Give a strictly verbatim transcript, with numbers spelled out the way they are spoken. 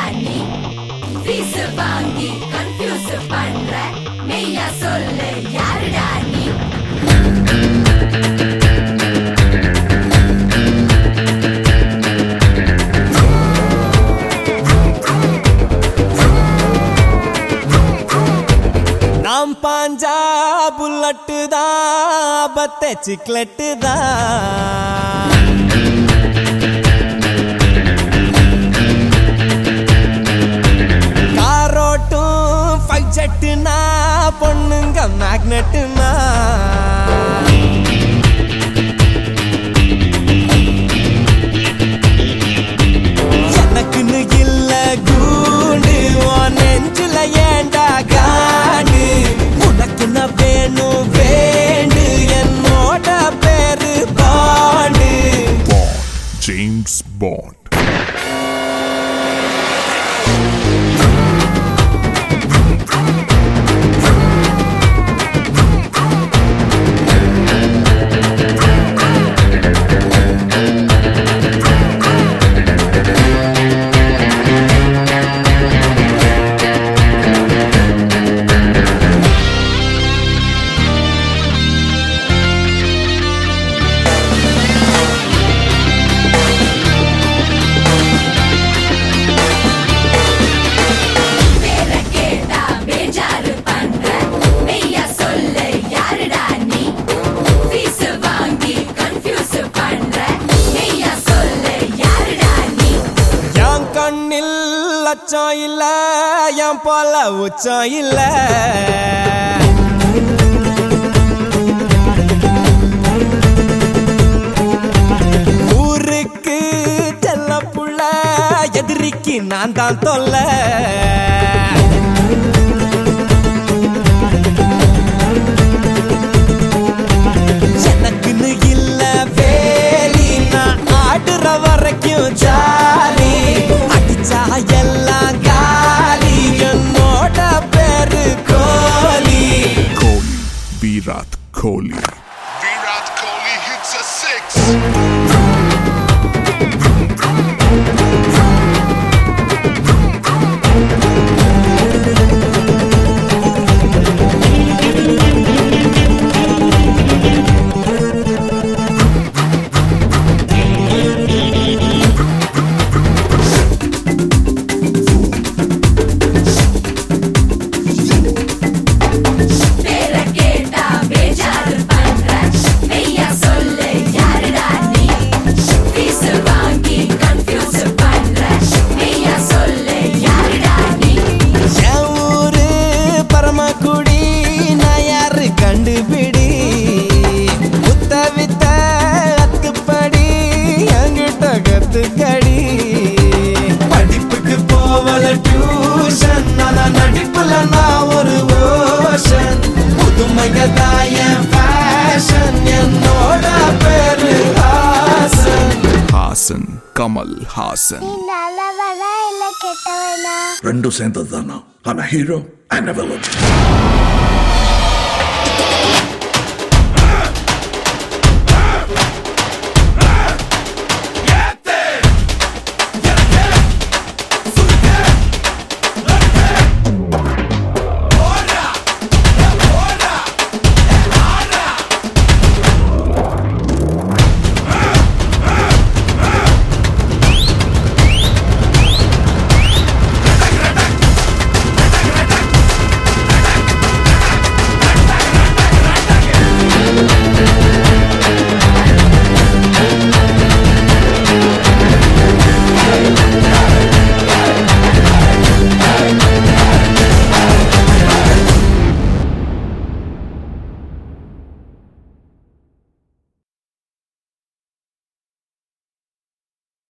நீ ஃபீஸ் வாங்கி கன்ஃபியூஸ் பண்ற மெய்யா சொல்லு யாருடா நீ நாம் பாஞ்சா புல்லட்டு தான் பத்தே சிக்லெட்டு தான் காரோட்டும் ஃபைவ் செட்டுனா பொண்ணுங்க மேக்னெட்டுனா எனக்குன்னு இல்ல கூண்டு உன் நெஞ்சுல ஏண்டா காண்டு உனக்குன்னு வேணும் வேண்டு என்னோட பேரு பாண்டு James Bond. லட்சம் இல்ல என் போல உச்சம் இல்ல ஊருக்கு செல்ல புள்ள எதிரிக்கு நான் தான் தொல்ல எனக்குன்னு இல்ல வேலி நான் ஆடுற வரைக்கும் ஜாலி அடிச்சா எல்லாம் காலி என்னோட பேரு கோலி Kohli, Virat Kohli. Virat Kohli hits a six. கண்டுபிடி புத்த வித்த அத்துப்படி என்கிட்ட கத்துக்கடி படிப்புக்கு போவல டியூஷன் நான் நடிப்புல நான் ஒரு ஓஷன் புதுமைகதான் என் ஃபேஷன் என்னோட பேரு ஹாசன் Hasan, Kamal Hasan. நீ நல்லவனா இல்ல கெட்டவனா Rendu சேர்ந்தது தானா? I'm a hero and a villain.